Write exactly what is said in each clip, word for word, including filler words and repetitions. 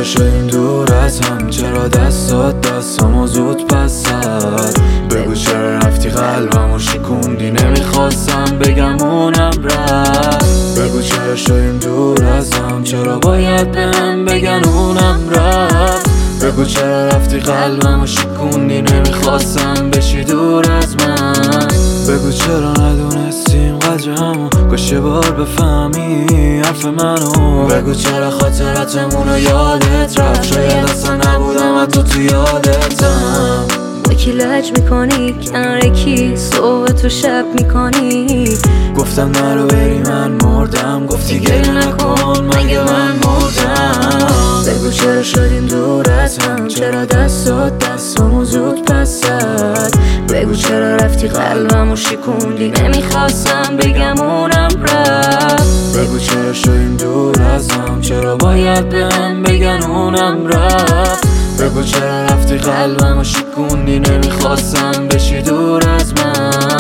شدیم دور از هم، چرا دستات دستامو زود پس زد. بگو چرا رفتی قلبمو شکوندی، نمیخواستم بگم اونم رفت. بگو چرا شدیم دور از هم، چرا باید بهم بگن اونم رفت. بگو چرا رفتی قلبمو شکوندی، نمیخواستم بشی دور از من. بگو چرا ندونستیم قدرمو، کاش یه بار بفهمی حرف منو. بگو چرا خاطراتمونو یادت رفت، شاید اصلا نبودم حتی تو یادتم. با کی لج میکنی، کنار کی صبح تو شب میکنی. گفتم نرو بری من مردم، گفتی گریه نکن مگه من مردم. بگو چرا شدیم دور از هم، چرا دستات دستامو زود پس زد. بگو چرا رفتی قلبمو شکوندی، نمیخواستم بگم اونم رفت. بگو چرا شدیم دور از هم، چرا باید بهم بگن اونم رفت. بگو چرا رفتی قلبمو شکوندی، نمیخواستم بشی دور از من.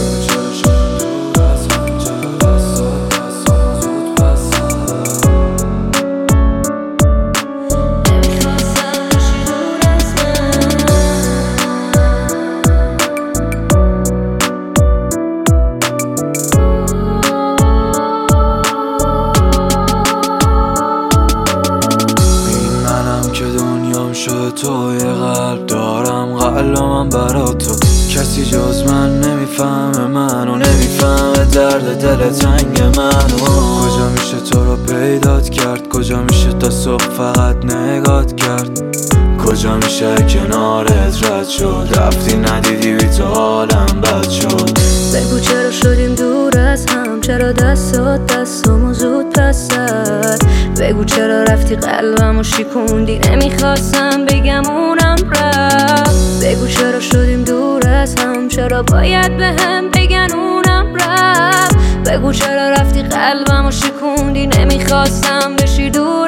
شد تو یه قلب دارم، قلبم برا تو. کسی جز من نمیفهمه منو، نمیفهمه درد دل تنگ منو. کجا میشه تو رو پیدات کرد، کجا میشه تا صبح فقط نگات کرد. کجا میشه کنارت رد شد، رفتی ندیدی بی تو حالم بد شد. بگو چرا شدیم دور از هم، چرا دستات دستامو زود پس زد. بگو چرا رفتی قلبمو شکوندی، نمیخواستم بگم اونم رفت. بگو چرا شدیم دور از هم، چرا باید بهم بگن اونم رفت. بگو چرا رفتی قلبمو شکوندی، نمیخواستم بشی دور